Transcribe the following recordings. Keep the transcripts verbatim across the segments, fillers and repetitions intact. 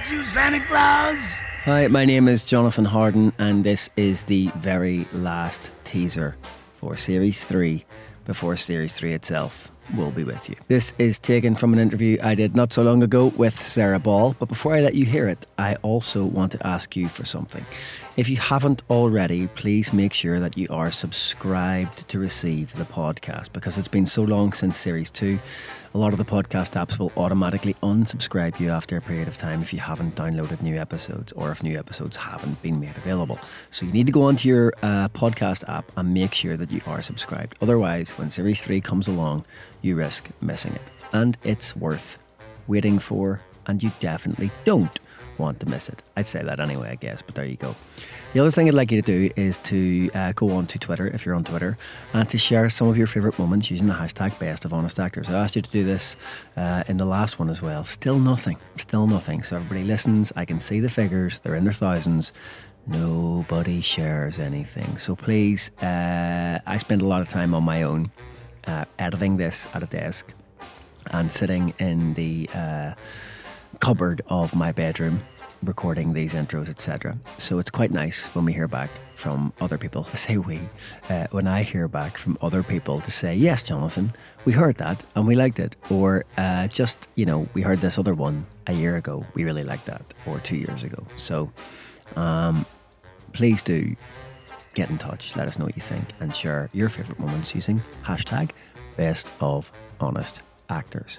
at you, Santa Claus! Hi, my name is Jonathan Harden, and this is the very last teaser for Series three before Series three itself will be with you. This is taken from an interview I did not so long ago with Sarah Ball, but before I let you hear it, I also want to ask you for something. If you haven't already, please make sure that you are subscribed to receive the podcast, because it's been so long since Series two. A lot of the podcast apps will automatically unsubscribe you after a period of time if you haven't downloaded new episodes or if new episodes haven't been made available. So you need to go onto your uh, podcast app and make sure that you are subscribed. Otherwise, when Series three comes along, you risk missing it. And it's worth waiting for, and you definitely don't want to miss it. I'd say that anyway, I guess, but there you go. The other thing I'd like you to do is to uh, go on to Twitter, if you're on Twitter, and to share some of your favourite moments using the hashtag Best of Honest Actors. I asked you to do this uh, in the last one as well. Still nothing. Still nothing. So everybody listens. I can see the figures. They're in their thousands. Nobody shares anything. So please, uh, I spend a lot of time on my own uh, editing this at a desk and sitting in the uh, cupboard of my bedroom recording these intros, et cetera. So it's quite nice when we hear back from other people. I say we, uh, when I hear back from other people to say, yes, Jonathan, we heard that and we liked it. Or uh, just, you know, we heard this other one a year ago. We really liked that. Or two years ago. So um, please do get in touch. Let us know what you think and share your favourite moments using hashtag Best of Honest Actors.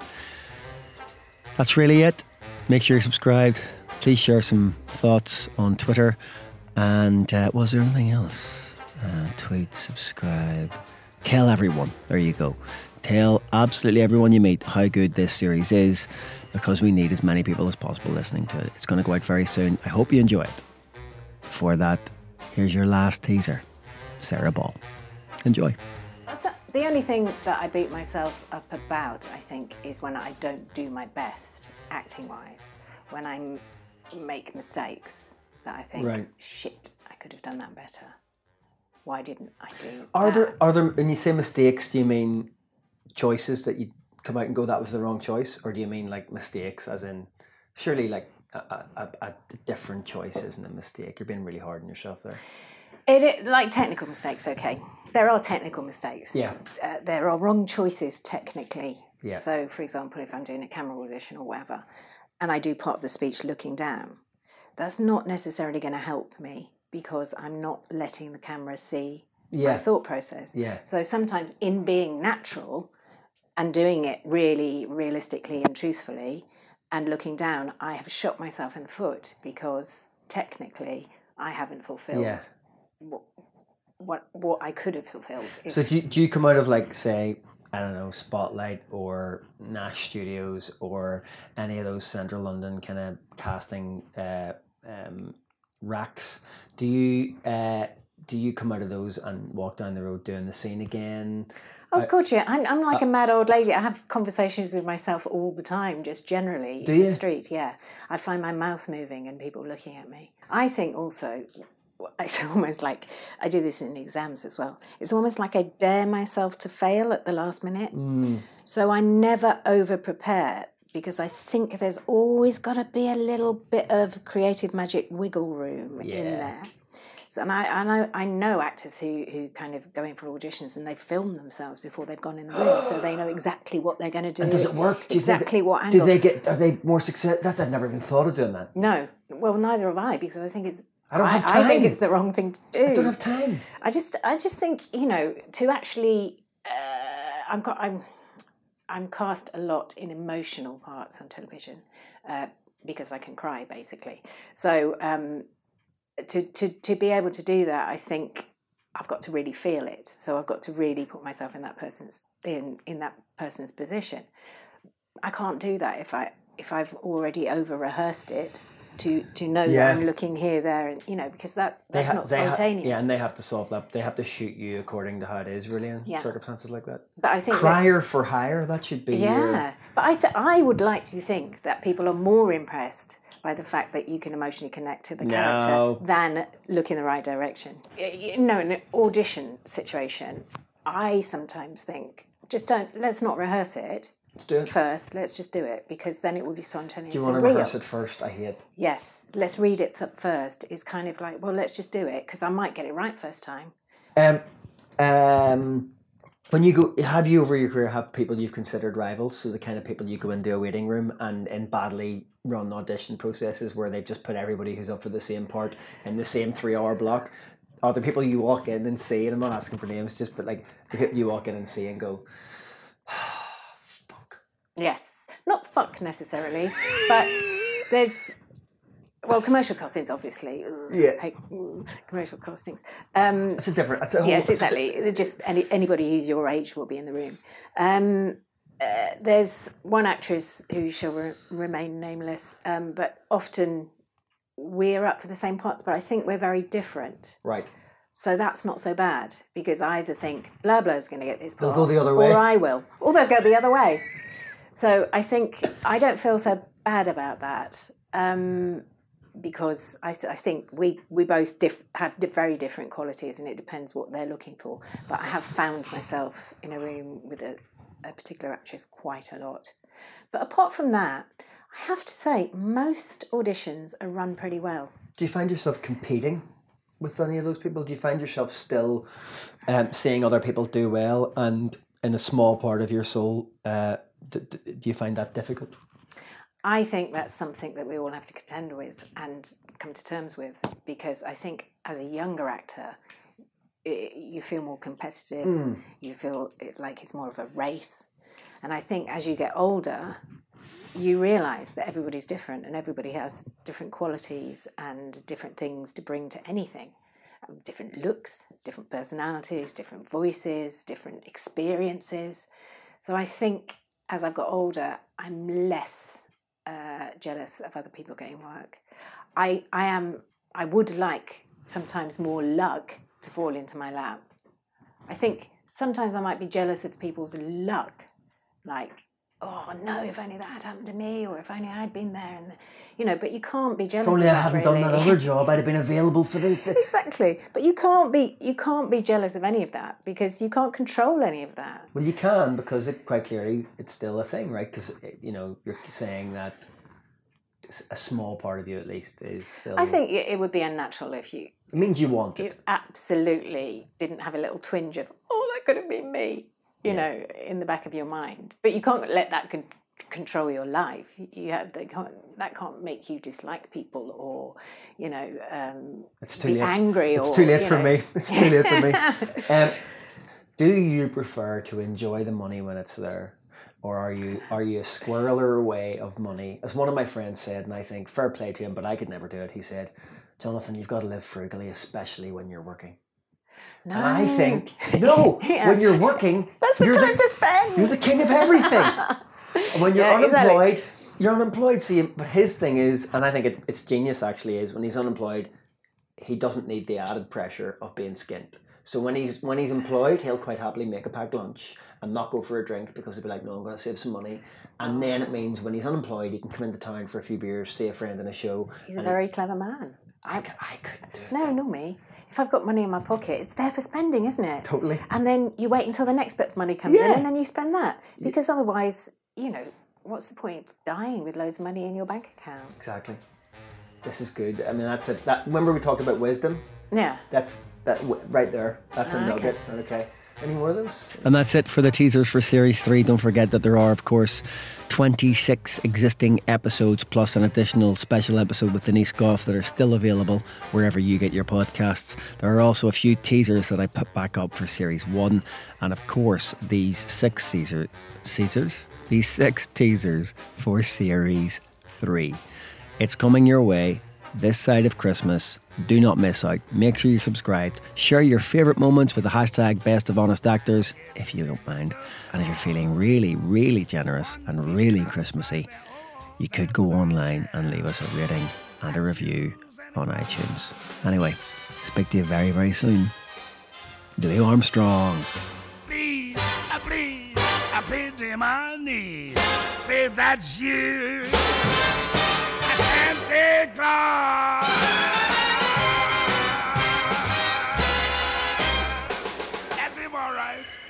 That's really it. Make sure you're subscribed. Please share some thoughts on Twitter. And uh, was there anything else? Uh, tweet, subscribe. Tell everyone. There you go. Tell absolutely everyone you meet how good this series is, because we need as many people as possible listening to it. It's going to go out very soon. I hope you enjoy it. For that, here's your last teaser. Sarah Ball. Enjoy. So the only thing that I beat myself up about, I think, is when I don't do my best acting-wise. When I make mistakes that I think, right. shit, I could have done that better. Why didn't I do are that? There, are there, when you say mistakes, do you mean choices that you come out and go, that was the wrong choice? Or do you mean like mistakes as in, surely like a, a, a different choice isn't a mistake? You're being really hard on yourself there. It, it, like technical mistakes, okay. There are technical mistakes. Yeah. Uh, there are wrong choices technically. Yeah. So, for example, if I'm doing a camera audition or whatever, and I do part of the speech looking down, that's not necessarily going to help me because I'm not letting the camera see yeah. my thought process. Yeah. So sometimes in being natural and doing it really realistically and truthfully and looking down, I have shot myself in the foot because technically I haven't fulfilled yeah. what, what what I could have fulfilled. If... So do you, do you come out of like, say, I don't know, Spotlight or Nash Studios or any of those central London kind of casting uh, um, racks, do you uh, do you come out of those and walk down the road doing the scene again? Oh, I, God, yeah. I'm, I'm like uh, a mad old lady. I have conversations with myself all the time, just generally do in you? the street, yeah. I find my mouth moving and people looking at me. I think also... It's almost like, I do this in exams as well, it's almost like I dare myself to fail at the last minute. Mm. So I never over-prepare because I think there's always got to be a little bit of creative magic wiggle room yeah. in there. So, and I, I, know, I know actors who, who kind of go in for auditions and they film themselves before they've gone in the room so they know exactly what they're going to do. And does it work? Do you exactly think that, what angle. Do they get, are they more success? That's, I've never even thought of doing that. No. Well, neither have I because I think it's I don't have I, time. I think it's the wrong thing to do. I don't have time. I just, I just think, you know, to actually, uh, I'm, I'm, I'm cast a lot in emotional parts on television uh, because I can cry basically. So um, to to to be able to do that, I think I've got to really feel it. So I've got to really put myself in that person's in in that person's position. I can't do that if I if I've already over rehearsed it. To, to know yeah. that I'm looking here, there, and you know, because that that's ha- not spontaneous. Ha- yeah, and they have to solve that. They have to shoot you according to how it is, really, in yeah. circumstances like that. But I think crier that, for hire. That should be. Yeah, your... but I th- I would like to think that people are more impressed by the fact that you can emotionally connect to the no. character than look in the right direction. You know, in an audition situation, I sometimes think just don't. Let's not rehearse it. Let's do it. first. Let's just do it, because then it will be spontaneous. Do you want to rehearse it first? I hate. Yes, let's read it th- first. Is kind of like, well, let's just do it, because I might get it right first time. Um, um, when you go, have you over your career have people you've considered rivals? So the kind of people you go into a waiting room and in badly run audition processes where they just put everybody who's up for the same part in the same three-hour block. Are the people you walk in and see, and I'm not asking for names, just but like the people you walk in and see and go, fuck. Yes, not fuck necessarily, but there's, well, commercial costings, obviously. Ugh, Yeah. I hate, mm, commercial costings. Um, It's a different. It's a whole, yes, exactly. It's just any, anybody who's your age will be in the room. Um, uh, there's one actress who shall re- remain nameless, um, but often we're up for the same parts, but I think we're very different. Right. So that's not so bad, because I either think blah blah is going to get this part, They'll go the other way, or I will, or they'll go the other way. So I think I don't feel so bad about that, um, because I, th- I think we we both diff- have di- very different qualities, and it depends what they're looking for. But I have found myself in a room with a, a particular actress quite a lot. But apart from that, I have to say most auditions are run pretty well. Do you find yourself competing with any of those people? Do you find yourself still um, seeing other people do well, and in a small part of your soul, uh, d- d- do you find that difficult? I think that's something that we all have to contend with and come to terms with, because I think as a younger actor, it, you feel more competitive, mm. you feel it, like it's more of a race. And I think as you get older, you realise that everybody's different and everybody has different qualities and different things to bring to anything. Um, different looks, different personalities, different voices, different experiences. So I think as I've got older, I'm less uh, jealous of other people getting work. I, I am. I would like sometimes more luck to fall into my lap. I think sometimes I might be jealous of people's luck, like, oh no, if only that had happened to me, or if only I'd been there, and the, you know. But you can't be jealous. If only of I that, hadn't really. done that other job, I'd have been available for the. the... Exactly, but you can't be you can't be jealous of any of that, because you can't control any of that. Well, you can, because it quite clearly it's still a thing, right? Because you know you're saying that a small part of you, at least, is still. I think it would be unnatural if you. It means you want you it. Absolutely didn't have a little twinge of, oh, that could have been me, you yeah. know, in the back of your mind. But you can't let that con- control your life. You have they can't that can't make you dislike people, or you know, um, it's too be late. angry. It's or, too late for know. me. It's too late for me. Um, do you prefer to enjoy the money when it's there? Or are you are you a squirreler away of money? As one of my friends said, and I think fair play to him, but I could never do it. He said, Jonathan, you've got to live frugally, especially when you're working. No. And I think, no, yeah. when you're working, that's the you're time the, to spend. You're the king of everything. And when you're yeah, unemployed, exactly. you're unemployed. See, but his thing is, and I think it, it's genius actually, is when he's unemployed, he doesn't need the added pressure of being skint. So when he's when he's employed, he'll quite happily make a packed lunch and not go for a drink, because he'll be like, no, I'm going to save some money. And then it means when he's unemployed, he can come into town for a few beers, see a friend in a show. He's a very clever man. I, I couldn't do it. No, not me. If I've got money in my pocket, it's there for spending, isn't it? Totally. And then you wait until the next bit of money comes yeah. in, and then you spend that. Because otherwise, you know, what's the point of dying with loads of money in your bank account? Exactly. This is good. I mean, that's it. That, remember we talked about wisdom? Yeah. That's that right there. That's a okay. nugget. Okay. Any more of those? And that's it for the teasers for Series three. Don't forget that there are, of course, twenty-six existing episodes plus an additional special episode with Denise Goff that are still available wherever you get your podcasts. There are also a few teasers that I put back up for Series one. And of course, these six Caesar, Caesars? These six teasers for Series three. It's coming your way this side of Christmas. Do not miss out. Make sure you're subscribed. Share your favourite moments with the hashtag Best of Honest Actors, if you don't mind. And if you're feeling really, really generous and really Christmassy, you could go online and leave us a rating and a review on iTunes. Anyway, speak to you very, very soon. Louis Armstrong. Please, uh, please, I pity my knees. Say that's you, Santa Claus. That's him, all right.